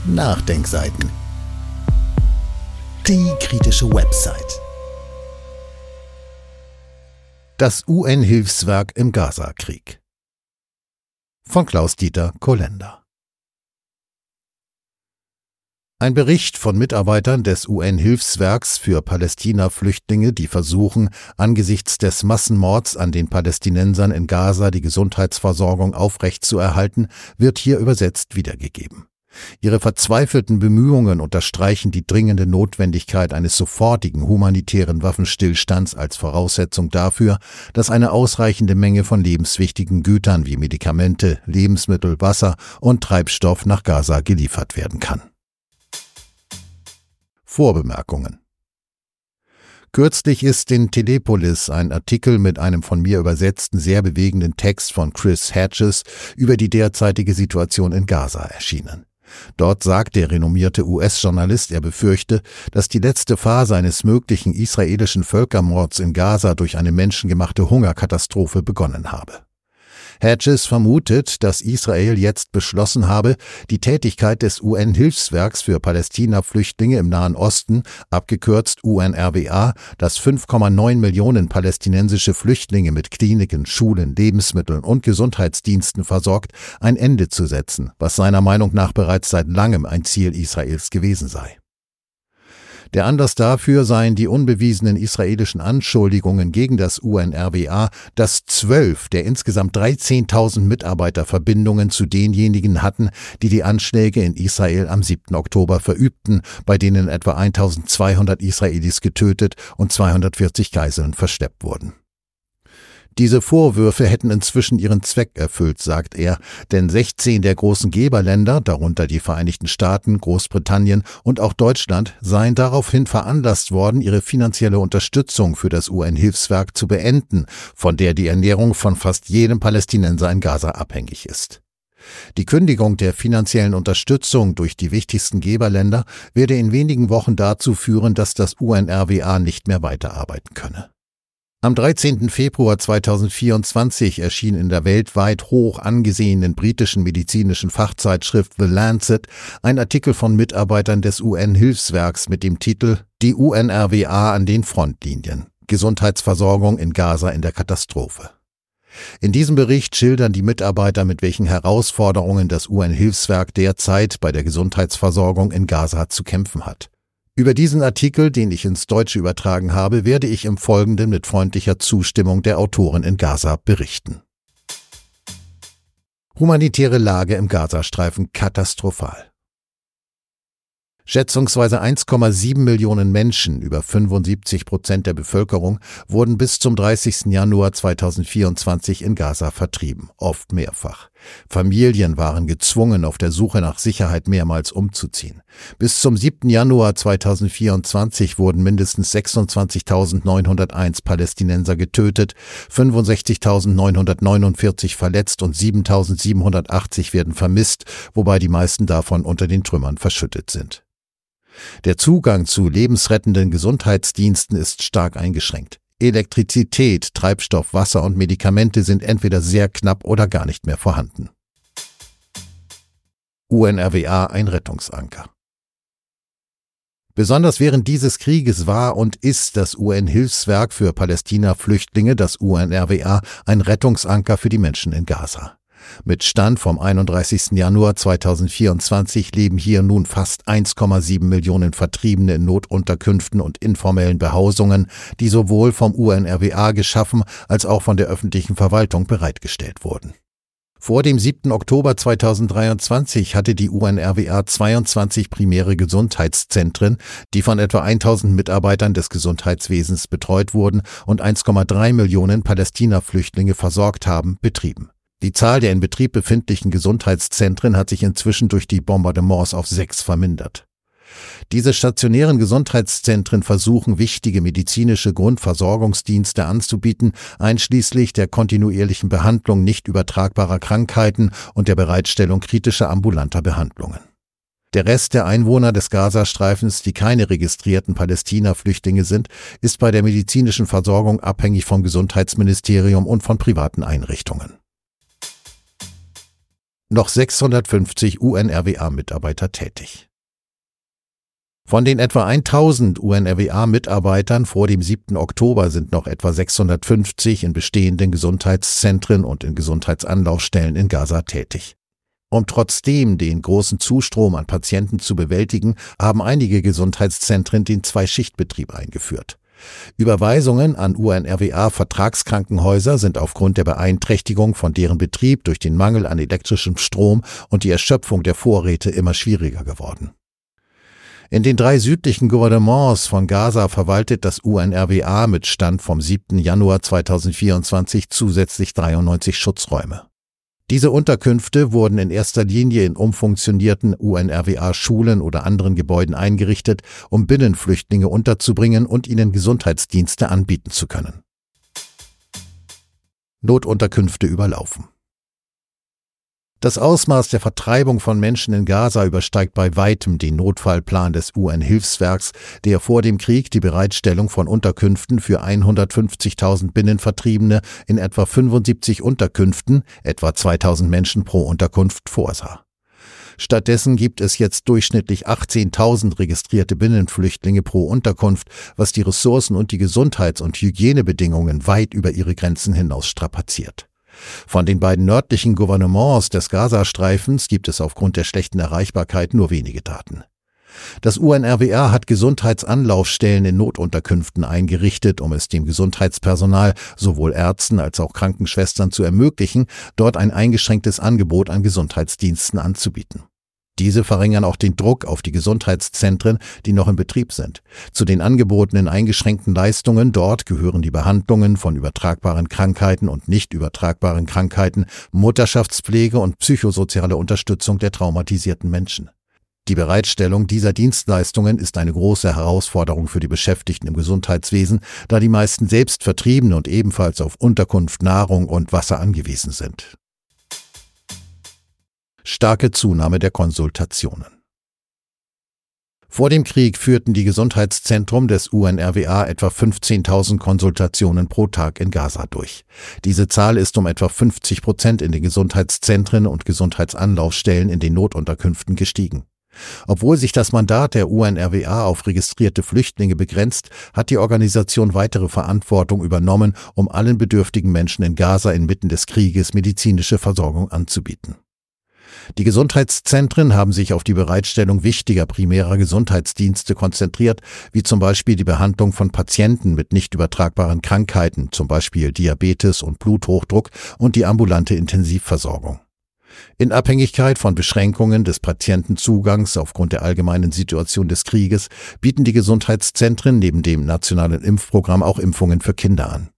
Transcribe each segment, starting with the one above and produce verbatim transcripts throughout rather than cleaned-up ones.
Nachdenkseiten. Die kritische Website. Das U N-Hilfswerk im Gaza-Krieg. Von Klaus-Dieter Kollender. Ein Bericht von Mitarbeitern des U N-Hilfswerks für Palästina-Flüchtlinge, die versuchen, angesichts des Massenmords an den Palästinensern in Gaza die Gesundheitsversorgung aufrechtzuerhalten, wird hier übersetzt wiedergegeben. Ihre verzweifelten Bemühungen unterstreichen die dringende Notwendigkeit eines sofortigen humanitären Waffenstillstands als Voraussetzung dafür, dass eine ausreichende Menge von lebenswichtigen Gütern wie Medikamente, Lebensmittel, Wasser und Treibstoff nach Gaza geliefert werden kann. Vorbemerkungen. Kürzlich ist in Telepolis ein Artikel mit einem von mir übersetzten, sehr bewegenden Text von Chris Hedges über die derzeitige Situation in Gaza erschienen. Dort sagt der renommierte U S-Journalist, er befürchte, dass die letzte Phase eines möglichen israelischen Völkermords in Gaza durch eine menschengemachte Hungerkatastrophe begonnen habe. Hedges vermutet, dass Israel jetzt beschlossen habe, die Tätigkeit des U N-Hilfswerks für Palästina-Flüchtlinge im Nahen Osten, abgekürzt U N R W A, das fünf Komma neun Millionen palästinensische Flüchtlinge mit Kliniken, Schulen, Lebensmitteln und Gesundheitsdiensten versorgt, ein Ende zu setzen, was seiner Meinung nach bereits seit langem ein Ziel Israels gewesen sei. Der Anlass dafür seien die unbewiesenen israelischen Anschuldigungen gegen das U N R W A, dass zwölf der insgesamt dreizehntausend Mitarbeiter Verbindungen zu denjenigen hatten, die die Anschläge in Israel am siebten Oktober verübten, bei denen etwa eintausendzweihundert Israelis getötet und zweihundertvierzig Geiseln verschleppt wurden. Diese Vorwürfe hätten inzwischen ihren Zweck erfüllt, sagt er, denn sechzehn der großen Geberländer, darunter die Vereinigten Staaten, Großbritannien und auch Deutschland, seien daraufhin veranlasst worden, ihre finanzielle Unterstützung für das U N-Hilfswerk zu beenden, von der die Ernährung von fast jedem Palästinenser in Gaza abhängig ist. Die Kündigung der finanziellen Unterstützung durch die wichtigsten Geberländer werde in wenigen Wochen dazu führen, dass das U N R W A nicht mehr weiterarbeiten könne. Am dreizehnten Februar zweitausendvierundzwanzig erschien in der weltweit hoch angesehenen britischen medizinischen Fachzeitschrift The Lancet ein Artikel von Mitarbeitern des U N-Hilfswerks mit dem Titel »Die U N R W A an den Frontlinien. Gesundheitsversorgung in Gaza in der Katastrophe«. In diesem Bericht schildern die Mitarbeiter, mit welchen Herausforderungen das U N-Hilfswerk derzeit bei der Gesundheitsversorgung in Gaza zu kämpfen hat. Über diesen Artikel, den ich ins Deutsche übertragen habe, werde ich im Folgenden mit freundlicher Zustimmung der Autoren in Gaza berichten. Humanitäre Lage im Gazastreifen katastrophal. Schätzungsweise eins Komma sieben Millionen Menschen, über fünfundsiebzig Prozent der Bevölkerung, wurden bis zum dreißigsten Januar zweitausendvierundzwanzig in Gaza vertrieben, oft mehrfach. Familien waren gezwungen, auf der Suche nach Sicherheit mehrmals umzuziehen. Bis zum siebten Januar zweitausendvierundzwanzig wurden mindestens sechsundzwanzigtausendneunhunderteins Palästinenser getötet, fünfundsechzigtausendneunhundertneunundvierzig verletzt und siebentausendsiebenhundertachtzig werden vermisst, wobei die meisten davon unter den Trümmern verschüttet sind. Der Zugang zu lebensrettenden Gesundheitsdiensten ist stark eingeschränkt. Elektrizität, Treibstoff, Wasser und Medikamente sind entweder sehr knapp oder gar nicht mehr vorhanden. U N R W A ein Rettungsanker. Besonders während dieses Krieges war und ist das U N-Hilfswerk für Palästina-Flüchtlinge, das U N R W A, ein Rettungsanker für die Menschen in Gaza. Mit Stand vom einunddreißigsten Januar zweitausendvierundzwanzig leben hier nun fast eins Komma sieben Millionen Vertriebene in Notunterkünften und informellen Behausungen, die sowohl vom U N R W A geschaffen als auch von der öffentlichen Verwaltung bereitgestellt wurden. Vor dem siebten Oktober zweitausenddreiundzwanzig hatte die U N R W A zweiundzwanzig primäre Gesundheitszentren, die von etwa tausend Mitarbeitern des Gesundheitswesens betreut wurden und eins Komma drei Millionen Palästina-Flüchtlinge versorgt haben, betrieben. Die Zahl der in Betrieb befindlichen Gesundheitszentren hat sich inzwischen durch die Bombardements auf sechs vermindert. Diese stationären Gesundheitszentren versuchen, wichtige medizinische Grundversorgungsdienste anzubieten, einschließlich der kontinuierlichen Behandlung nicht übertragbarer Krankheiten und der Bereitstellung kritischer ambulanter Behandlungen. Der Rest der Einwohner des Gazastreifens, die keine registrierten Palästina-Flüchtlinge sind, ist bei der medizinischen Versorgung abhängig vom Gesundheitsministerium und von privaten Einrichtungen. noch sechshundertfünfzig U N R W A-Mitarbeiter tätig. Von den etwa tausend U N R W A-Mitarbeitern vor dem siebten Oktober sind noch etwa sechshundertfünfzig in bestehenden Gesundheitszentren und in Gesundheitsanlaufstellen in Gaza tätig. Um trotzdem den großen Zustrom an Patienten zu bewältigen, haben einige Gesundheitszentren den Zwei-Schicht-Betrieb eingeführt. Überweisungen an U N R W A-Vertragskrankenhäuser sind aufgrund der Beeinträchtigung von deren Betrieb durch den Mangel an elektrischem Strom und die Erschöpfung der Vorräte immer schwieriger geworden. In den drei südlichen Gouvernements von Gaza verwaltet das U N R W A mit Stand vom siebten Januar zweitausendvierundzwanzig zusätzlich dreiundneunzig Schutzräume. Diese Unterkünfte wurden in erster Linie in umfunktionierten U N R W A-Schulen oder anderen Gebäuden eingerichtet, um Binnenflüchtlinge unterzubringen und ihnen Gesundheitsdienste anbieten zu können. Notunterkünfte überlaufen. Das Ausmaß der Vertreibung von Menschen in Gaza übersteigt bei weitem den Notfallplan des U N-Hilfswerks, der vor dem Krieg die Bereitstellung von Unterkünften für hundertfünfzigtausend Binnenvertriebene in etwa fünfundsiebzig Unterkünften, etwa zweitausend Menschen pro Unterkunft, vorsah. Stattdessen gibt es jetzt durchschnittlich achtzehntausend registrierte Binnenflüchtlinge pro Unterkunft, was die Ressourcen und die Gesundheits- und Hygienebedingungen weit über ihre Grenzen hinaus strapaziert. Von den beiden nördlichen Gouvernements des Gazastreifens gibt es aufgrund der schlechten Erreichbarkeit nur wenige Daten. Das U N R W A hat Gesundheitsanlaufstellen in Notunterkünften eingerichtet, um es dem Gesundheitspersonal, sowohl Ärzten als auch Krankenschwestern, zu ermöglichen, dort ein eingeschränktes Angebot an Gesundheitsdiensten anzubieten. Diese verringern auch den Druck auf die Gesundheitszentren, die noch in Betrieb sind. Zu den angebotenen eingeschränkten Leistungen dort gehören die Behandlungen von übertragbaren Krankheiten und nicht übertragbaren Krankheiten, Mutterschaftspflege und psychosoziale Unterstützung der traumatisierten Menschen. Die Bereitstellung dieser Dienstleistungen ist eine große Herausforderung für die Beschäftigten im Gesundheitswesen, da die meisten Selbstvertriebene und ebenfalls auf Unterkunft, Nahrung und Wasser angewiesen sind. Starke Zunahme der Konsultationen. Vor dem Krieg führten die Gesundheitszentren des U N R W A etwa fünfzehntausend Konsultationen pro Tag in Gaza durch. Diese Zahl ist um etwa fünfzig Prozent in den Gesundheitszentren und Gesundheitsanlaufstellen in den Notunterkünften gestiegen. Obwohl sich das Mandat der U N R W A auf registrierte Flüchtlinge begrenzt, hat die Organisation weitere Verantwortung übernommen, um allen bedürftigen Menschen in Gaza inmitten des Krieges medizinische Versorgung anzubieten. Die Gesundheitszentren haben sich auf die Bereitstellung wichtiger primärer Gesundheitsdienste konzentriert, wie zum Beispiel die Behandlung von Patienten mit nicht übertragbaren Krankheiten, zum Beispiel Diabetes und Bluthochdruck, und die ambulante Intensivversorgung. In Abhängigkeit von Beschränkungen des Patientenzugangs aufgrund der allgemeinen Situation des Krieges bieten die Gesundheitszentren neben dem nationalen Impfprogramm auch Impfungen für Kinder an.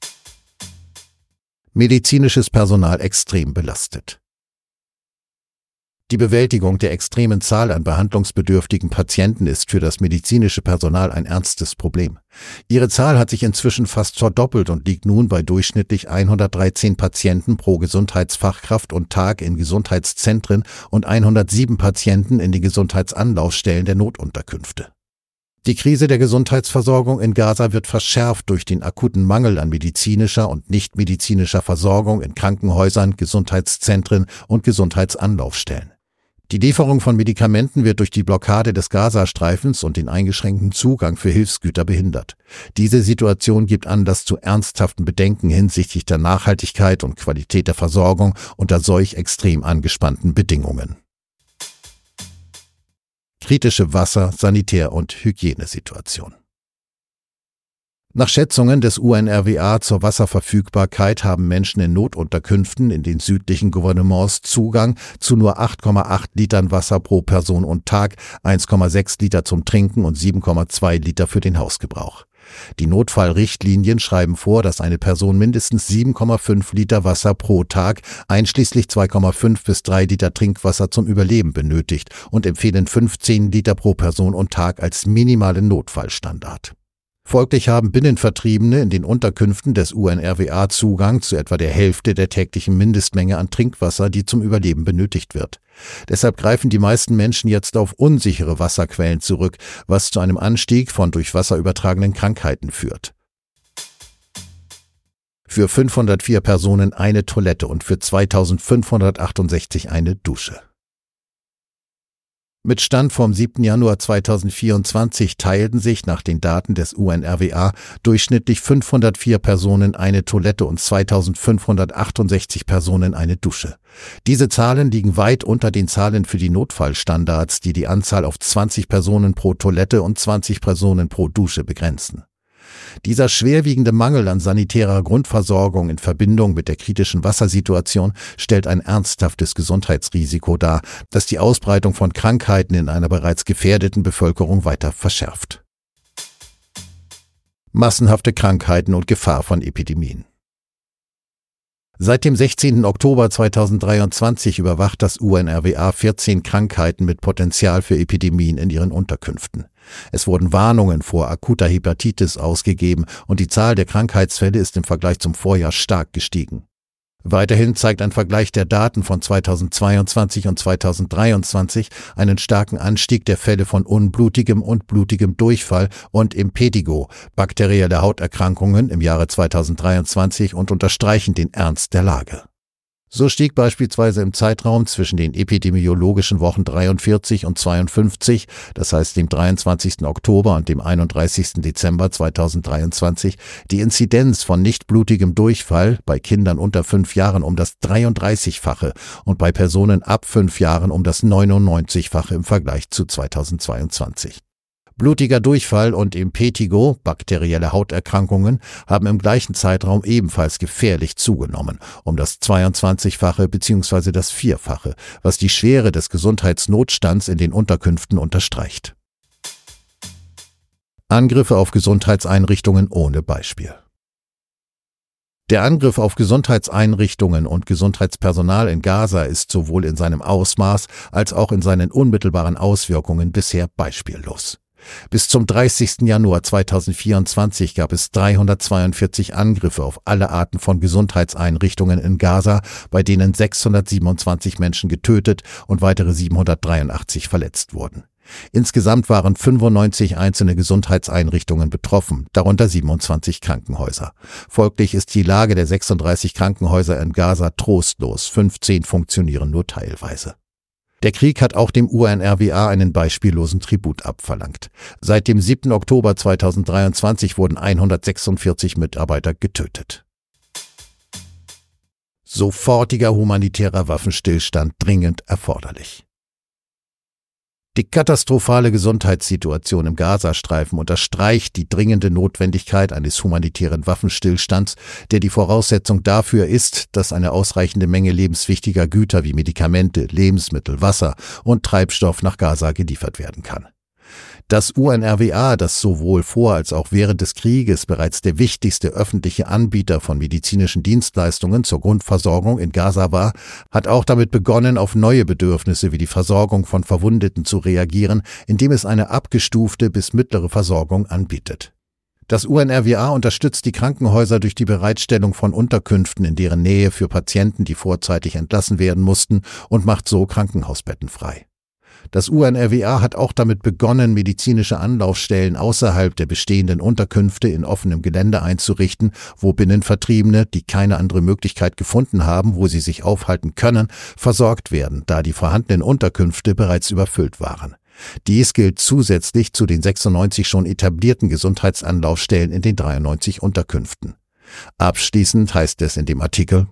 Medizinisches Personal extrem belastet. Die Bewältigung der extremen Zahl an behandlungsbedürftigen Patienten ist für das medizinische Personal ein ernstes Problem. Ihre Zahl hat sich inzwischen fast verdoppelt und liegt nun bei durchschnittlich hundertdreizehn Patienten pro Gesundheitsfachkraft und Tag in Gesundheitszentren und hundertsieben Patienten in den Gesundheitsanlaufstellen der Notunterkünfte. Die Krise der Gesundheitsversorgung in Gaza wird verschärft durch den akuten Mangel an medizinischer und nichtmedizinischer Versorgung in Krankenhäusern, Gesundheitszentren und Gesundheitsanlaufstellen. Die Lieferung von Medikamenten wird durch die Blockade des Gazastreifens und den eingeschränkten Zugang für Hilfsgüter behindert. Diese Situation gibt Anlass zu ernsthaften Bedenken hinsichtlich der Nachhaltigkeit und Qualität der Versorgung unter solch extrem angespannten Bedingungen. Kritische Wasser-, Sanitär- und Hygienesituation. Nach Schätzungen des U N R W A zur Wasserverfügbarkeit haben Menschen in Notunterkünften in den südlichen Gouvernements Zugang zu nur acht Komma acht Litern Wasser pro Person und Tag, eins Komma sechs Liter zum Trinken und sieben Komma zwei Liter für den Hausgebrauch. Die Notfallrichtlinien schreiben vor, dass eine Person mindestens sieben Komma fünf Liter Wasser pro Tag, einschließlich zwei Komma fünf bis drei Liter Trinkwasser zum Überleben benötigt und empfehlen fünfzehn Liter pro Person und Tag als minimalen Notfallstandard. Folglich haben Binnenvertriebene in den Unterkünften des U N R W A Zugang zu etwa der Hälfte der täglichen Mindestmenge an Trinkwasser, die zum Überleben benötigt wird. Deshalb greifen die meisten Menschen jetzt auf unsichere Wasserquellen zurück, was zu einem Anstieg von durch Wasser übertragenen Krankheiten führt. Für fünfhundertvier Personen eine Toilette und für zweitausendfünfhundertachtundsechzig eine Dusche. Mit Stand vom siebten Januar zweitausendvierundzwanzig teilten sich nach den Daten des U N R W A durchschnittlich fünfhundertvier Personen eine Toilette und zweitausendfünfhundertachtundsechzig Personen eine Dusche. Diese Zahlen liegen weit unter den Zahlen für die Notfallstandards, die die Anzahl auf zwanzig Personen pro Toilette und zwanzig Personen pro Dusche begrenzen. Dieser schwerwiegende Mangel an sanitärer Grundversorgung in Verbindung mit der kritischen Wassersituation stellt ein ernsthaftes Gesundheitsrisiko dar, das die Ausbreitung von Krankheiten in einer bereits gefährdeten Bevölkerung weiter verschärft. Massenhafte Krankheiten und Gefahr von Epidemien. Seit dem sechzehnten Oktober zweitausenddreiundzwanzig überwacht das U N R W A vierzehn Krankheiten mit Potenzial für Epidemien in ihren Unterkünften. Es wurden Warnungen vor akuter Hepatitis ausgegeben und die Zahl der Krankheitsfälle ist im Vergleich zum Vorjahr stark gestiegen. Weiterhin zeigt ein Vergleich der Daten von zweitausendzweiundzwanzig und zweitausenddreiundzwanzig einen starken Anstieg der Fälle von unblutigem und blutigem Durchfall und Impetigo, bakterielle Hauterkrankungen im Jahre zweitausenddreiundzwanzig und unterstreichen den Ernst der Lage. So stieg beispielsweise im Zeitraum zwischen den epidemiologischen Wochen dreiundvierzig und zweiundfünfzig, das heißt dem dreiundzwanzigsten Oktober und dem einunddreißigsten Dezember zweitausenddreiundzwanzig, die Inzidenz von nicht blutigem Durchfall bei Kindern unter fünf Jahren um das dreiunddreißigfache und bei Personen ab fünf Jahren um das neunundneunzigfache im Vergleich zu zweitausendzweiundzwanzig. Blutiger Durchfall und Impetigo, bakterielle Hauterkrankungen, haben im gleichen Zeitraum ebenfalls gefährlich zugenommen, um das zweiundzwanzigfache bzw. das Vierfache, was die Schwere des Gesundheitsnotstands in den Unterkünften unterstreicht. Angriffe auf Gesundheitseinrichtungen ohne Beispiel. Der Angriff auf Gesundheitseinrichtungen und Gesundheitspersonal in Gaza ist sowohl in seinem Ausmaß als auch in seinen unmittelbaren Auswirkungen bisher beispiellos. Bis zum dreißigsten Januar zweitausendvierundzwanzig gab es dreihundertzweiundvierzig Angriffe auf alle Arten von Gesundheitseinrichtungen in Gaza, bei denen sechshundertsiebenundzwanzig Menschen getötet und weitere siebenhundertdreiundachtzig verletzt wurden. Insgesamt waren fünfundneunzig einzelne Gesundheitseinrichtungen betroffen, darunter siebenundzwanzig Krankenhäuser. Folglich ist die Lage der sechsunddreißig Krankenhäuser in Gaza trostlos, fünfzehn funktionieren nur teilweise. Der Krieg hat auch dem U N R W A einen beispiellosen Tribut abverlangt. Seit dem siebten Oktober zweitausenddreiundzwanzig wurden hundertsechsundvierzig Mitarbeiter getötet. Sofortiger humanitärer Waffenstillstand dringend erforderlich. Die katastrophale Gesundheitssituation im Gazastreifen unterstreicht die dringende Notwendigkeit eines humanitären Waffenstillstands, der die Voraussetzung dafür ist, dass eine ausreichende Menge lebenswichtiger Güter wie Medikamente, Lebensmittel, Wasser und Treibstoff nach Gaza geliefert werden kann. Das U N R W A, das sowohl vor als auch während des Krieges bereits der wichtigste öffentliche Anbieter von medizinischen Dienstleistungen zur Grundversorgung in Gaza war, hat auch damit begonnen, auf neue Bedürfnisse wie die Versorgung von Verwundeten zu reagieren, indem es eine abgestufte bis mittlere Versorgung anbietet. Das U N R W A unterstützt die Krankenhäuser durch die Bereitstellung von Unterkünften in deren Nähe für Patienten, die vorzeitig entlassen werden mussten, und macht so Krankenhausbetten frei. Das U N R W A hat auch damit begonnen, medizinische Anlaufstellen außerhalb der bestehenden Unterkünfte in offenem Gelände einzurichten, wo Binnenvertriebene, die keine andere Möglichkeit gefunden haben, wo sie sich aufhalten können, versorgt werden, da die vorhandenen Unterkünfte bereits überfüllt waren. Dies gilt zusätzlich zu den sechsundneunzig schon etablierten Gesundheitsanlaufstellen in den dreiundneunzig Unterkünften. Abschließend heißt es in dem Artikel: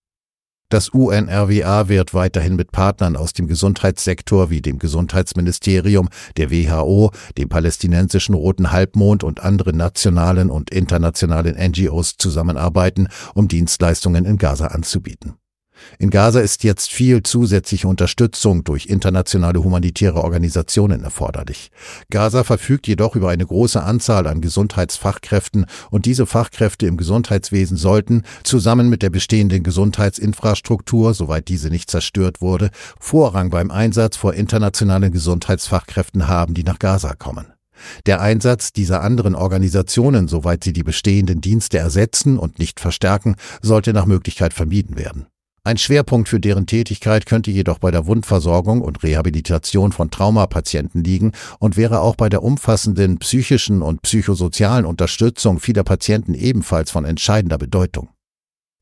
Das U N R W A wird weiterhin mit Partnern aus dem Gesundheitssektor wie dem Gesundheitsministerium, der W H O, dem palästinensischen Roten Halbmond und anderen nationalen und internationalen N G Os zusammenarbeiten, um Dienstleistungen in Gaza anzubieten. In Gaza ist jetzt viel zusätzliche Unterstützung durch internationale humanitäre Organisationen erforderlich. Gaza verfügt jedoch über eine große Anzahl an Gesundheitsfachkräften und diese Fachkräfte im Gesundheitswesen sollten, zusammen mit der bestehenden Gesundheitsinfrastruktur, soweit diese nicht zerstört wurde, Vorrang beim Einsatz vor internationalen Gesundheitsfachkräften haben, die nach Gaza kommen. Der Einsatz dieser anderen Organisationen, soweit sie die bestehenden Dienste ersetzen und nicht verstärken, sollte nach Möglichkeit vermieden werden. Ein Schwerpunkt für deren Tätigkeit könnte jedoch bei der Wundversorgung und Rehabilitation von Traumapatienten liegen und wäre auch bei der umfassenden psychischen und psychosozialen Unterstützung vieler Patienten ebenfalls von entscheidender Bedeutung.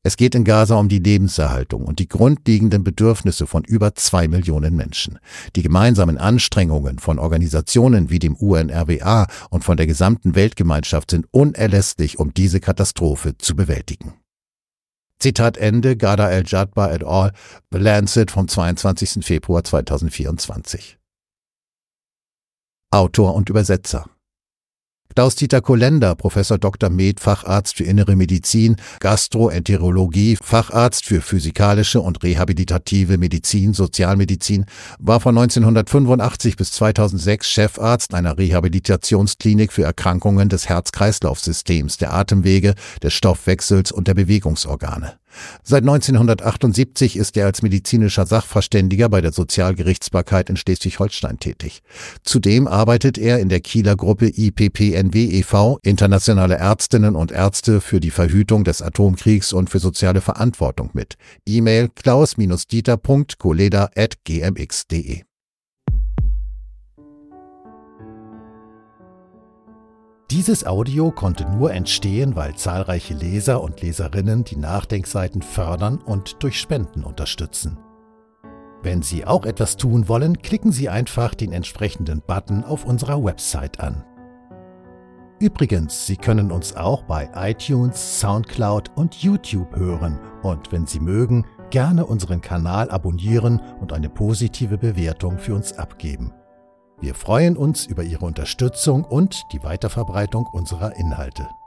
Es geht in Gaza um die Lebenserhaltung und die grundlegenden Bedürfnisse von über zwei Millionen Menschen. Die gemeinsamen Anstrengungen von Organisationen wie dem U N R W A und von der gesamten Weltgemeinschaft sind unerlässlich, um diese Katastrophe zu bewältigen. Zitat Ende, Ghada El-Jadba et al., The Lancet vom zweiundzwanzigsten Februar zweitausendvierundzwanzig. Autor und Übersetzer Klaus-Dieter Kollender, Professor Doktor med., Facharzt für Innere Medizin, Gastroenterologie, Facharzt für physikalische und rehabilitative Medizin, Sozialmedizin, war von neunzehnhundertfünfundachtzig bis zweitausendsechs Chefarzt einer Rehabilitationsklinik für Erkrankungen des Herz-Kreislauf-Systems, der Atemwege, des Stoffwechsels und der Bewegungsorgane. Seit neunzehnhundertachtundsiebzig ist er als medizinischer Sachverständiger bei der Sozialgerichtsbarkeit in Schleswig-Holstein tätig. Zudem arbeitet er in der Kieler Gruppe I P P N W e V, Internationale Ärztinnen und Ärzte für die Verhütung des Atomkriegs und für soziale Verantwortung mit. E-Mail klaus-dieter punkt koleda at g m x punkt d e. Dieses Audio konnte nur entstehen, weil zahlreiche Leser und Leserinnen die Nachdenkseiten fördern und durch Spenden unterstützen. Wenn Sie auch etwas tun wollen, klicken Sie einfach den entsprechenden Button auf unserer Website an. Übrigens, Sie können uns auch bei iTunes, Soundcloud und YouTube hören und wenn Sie mögen, gerne unseren Kanal abonnieren und eine positive Bewertung für uns abgeben. Wir freuen uns über Ihre Unterstützung und die Weiterverbreitung unserer Inhalte.